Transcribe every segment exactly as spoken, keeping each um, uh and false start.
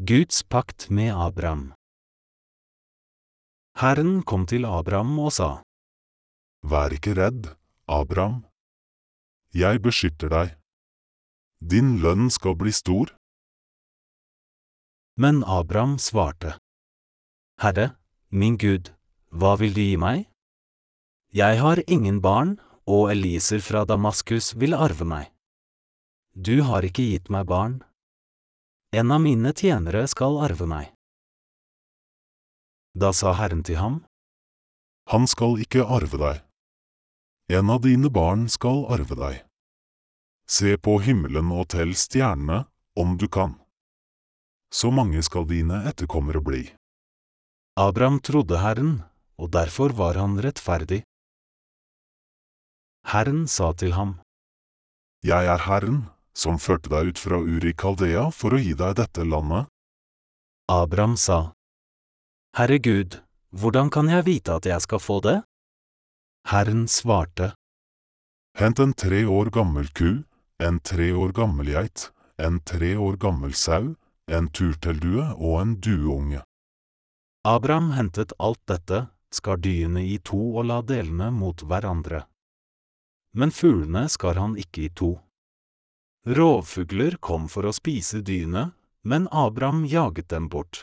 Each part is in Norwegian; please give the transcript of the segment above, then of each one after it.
Guds pakt med Abraham. Herren kom til Abraham og sa, Vær ikke redd, Abraham. Jeg beskytter deg. Din lønn skal bli stor. Men Abraham svarte, Herre, min Gud, hva vil du gi meg? Jeg har ingen barn, og Elieser fra Damaskus vil arve meg. Du har ikke gitt meg barn. En av mine tjenere skal arve meg. Da sa Herren til ham, Han skal ikke arve deg. En av dine barn skal arve deg. Se på himmelen og tell stjernene, om du kan. Så mange skal dine etterkommere bli. Abraham trodde Herren, og derfor var han rettferdig. Herren sa til ham, Jeg er Herren, som førte deg ut fra Ur i Kaldea for å gi deg dette landet. Abraham sa, Herre Gud, hvordan kan jeg vite at jeg skal få det? Herren svarte, Hent en tre år gammel ku, en tre år gammel geit, en tre år gammel sau, en turteldue og en dueunge. Abraham hentet alt dette, skar dyrene i to og la delene mot hverandre. Men fuglene skar han ikke i to. Rovfugler kom for å spise dyrene, men Abraham jaget dem bort.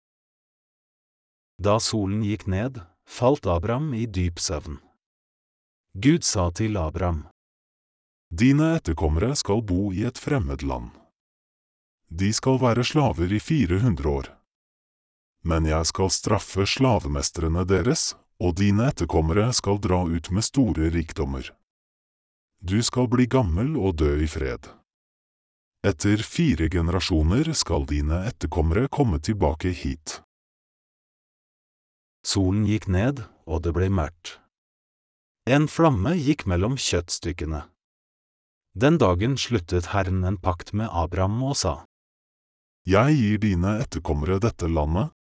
Da solen gikk ned, falt Abraham i dyp søvn. Gud sa til Abraham, Dine etterkommere skal bo i et fremmed land. De skal være slaver i fire hundre år. Men jeg skal straffe slavemestrene deres, og dine etterkommere skal dra ut med store rikdommer. Du skal bli gammel og dø i fred. Etter fire generasjoner skal dine etterkommere komme tilbake hit. Solen gikk ned, og det ble mørkt. En flamme gikk mellom kjøttstykkene. Den dagen sluttet Herren en pakt med Abraham og sa, Jeg gir dine etterkommere dette landet,